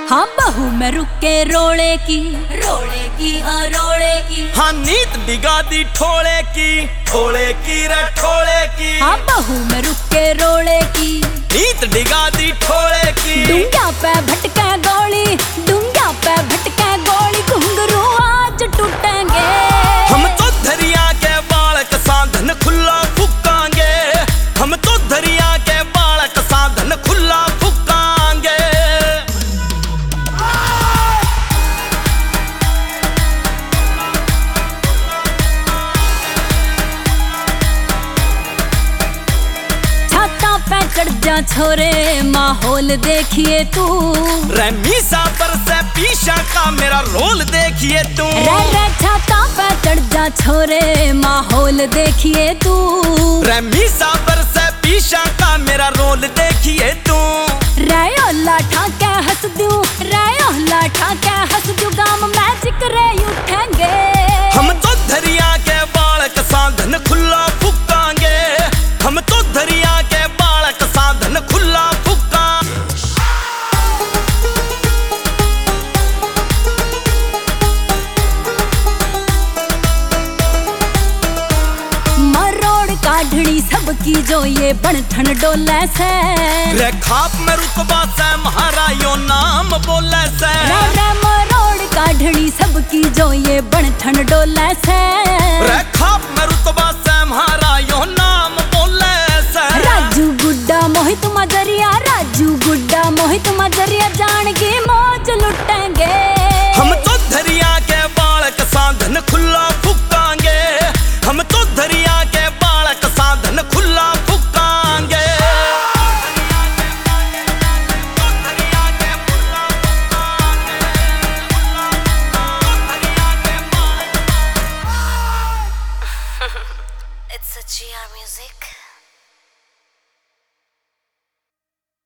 हाँ बहू मैं रुके रोड़े की हाँ रोड़े की। हाँ नीत डिगा दी ठोड़े की रे ठोड़े की। हाँ बहू मैं रुके रोड़े की नीत डिगा दी ठोड़े की। डूंगा पे भटका गोली घुंघरू आज टूटेंगे। हम तो दरिया के बालक साधन खुला फूकांगे। हम तो दरिया के बालक साधन खुला फूकांगे। छाता पे चढ़ जा छोरे माहौल देखिए तू। मीसा पर से पीछा का मेरा रोल देखिए तू। रे छाता पे चढ़ जा छोरे माहौल देखिए तू। मीसा पर से पीछा का मेरा रोल देखिए तू। लाठा के हंस दूं गाम मैजिक रे उठेंगे। हम तो दरिया के बालक साधन खुला फूकांगे। हम तो दरिया के बालक साधन खुला फूका। मरोड़ काढ़नी सबकी जो ये बनठन डोले से। रे खाप में रुतबा से महारा यो नाम बोले से। रे मरोड़ काढ़नी सबकी जो ये बनठन डोले से। रे खाप में रुतबा से महारा यो नाम बोले से। राजू गुड्डा मोहित मजरिया जान की मौज लुटेंगे। हम तो दरिया के बालक साधन खुला फूकांगे। हम तो दरिया के बालक साधन खुला फूकांगे। It's a GR music.